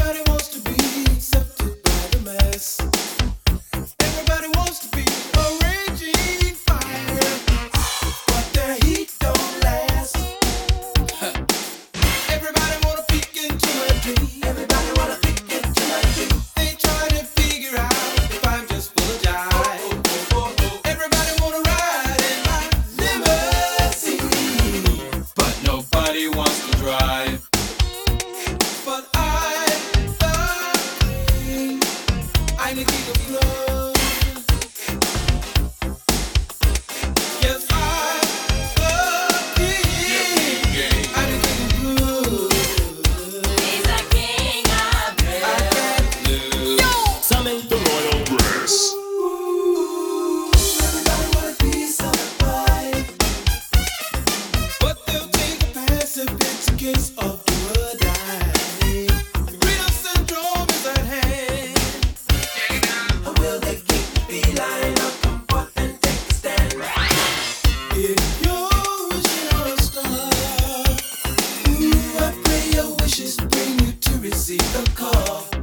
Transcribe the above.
Everybody wants to be accepted by the mass. Everybody wants to be a raging fire, but their heat don't last. Everybody wanna peek into my dream. Everybody wanna peek into my dream. They try to figure out if I'm just full of jive. Everybody wanna ride in my limousine, but nobody wants to drive. But I'm the king of love. Yes, I'm the king. I'm the king of love. He's the king of I can't lose. Summon the royal dress. Everybody want a piece of the pie, but they'll take a passive. It's a case of do or die. Freedom syndrome is at hand. Or will they keep the beeline up, come forth and take a stand? If you're wishing on a star, ooh, I pray your wishes bring you to receive the call.